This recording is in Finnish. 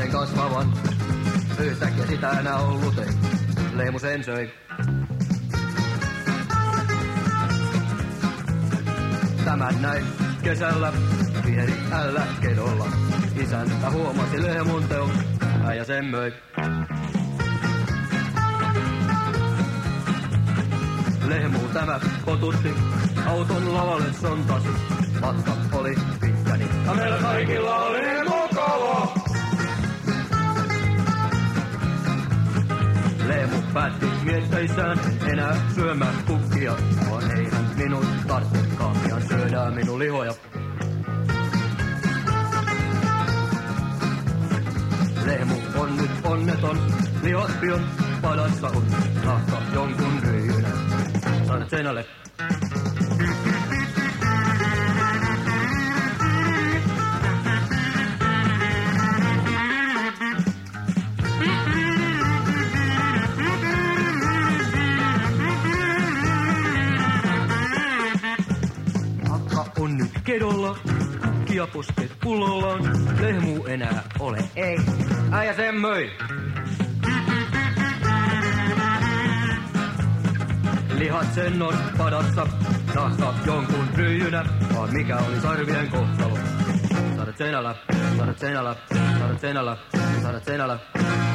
sen kasvavan. Yhtäkkiä sitä enää ollut ei. Lehmu sen söi. Tämän näin kesällä pieni ällä kedolla. Isäntä huomasi lehmun teon, äijä sen möi. Lehmu tämä potutti, auton lavalle sontasi. Matka oli pitkä, niin meillä kaikilla oli mukava. Lehmu päätti mietteissään enää syömään kukkia, vaan eihän minun tarvitsekaan, pian syödään minun lihoja. Lehmu on nyt onneton, lihat pion padassa on, nahka jonkun ryynä. Saada seinälle. On nyt kedolla, kiaposket pullollaan, lehmu enää ole ei. Äijä sen möi. Lihat sen on padassa, nahka jonkun ryijynä, vaan mikä oli sarvien kohtalo. Saadat seinällä, saadat seinällä, saadat seinällä, saadat seinällä.